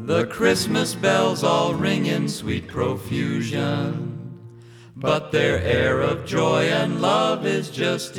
The Christmas bells all ring in sweet profusion, but their air of joy and love is just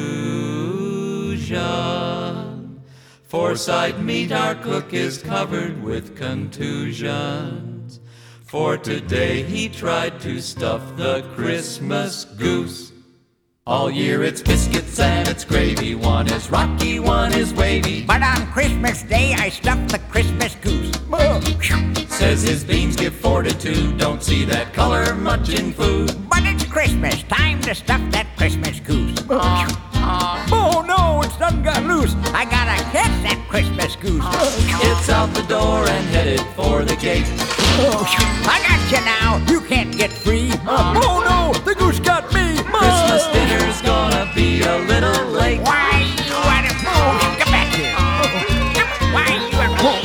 illusion. Forsyth meat, our cook, is covered with contusions, for today he tried to stuff the Christmas goose. All year it's biscuits and it's gravy, one is rocky, one is wavy, but on Christmas Day I stuffed the Christmas goose. Says his beans give fortitude, don't see that color much in food. But it's Christmas, time to stuff that Christmas goose. Oh no, it's done got loose. I gotta catch that Christmas goose. It's out the door and headed for the gate. I got you now, you can't get free. Oh no, the goose got me. Christmas dinner's gonna be a little late. Why you at it? Get back here. Why you at it?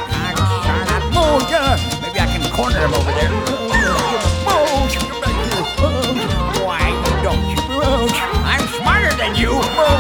Maybe I can corner him over there. Get back here. Why don't you? I'm smarter than you.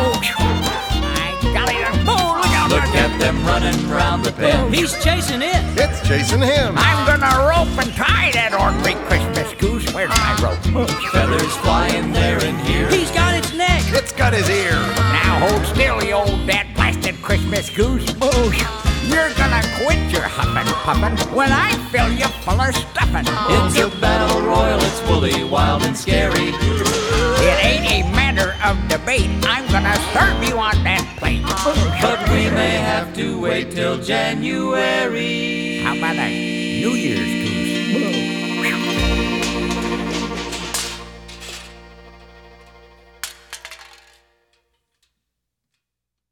Look at them running round the pen. He's chasing it. It's chasing him. I'm gonna rope and tie that ornery Christmas goose. Where's my rope? Feathers flying there and here. He's got its neck. It's got his ear. Now hold still, you old dad-blasted Christmas goose. You're gonna quit your huffing puffing when I fill you full of stuffing. It's a battle royal, it's woolly, wild and scary. It ain't a matter of debate. I'm gonna serve you on that plate. But we may have to wait till January. How about a New Year's goose?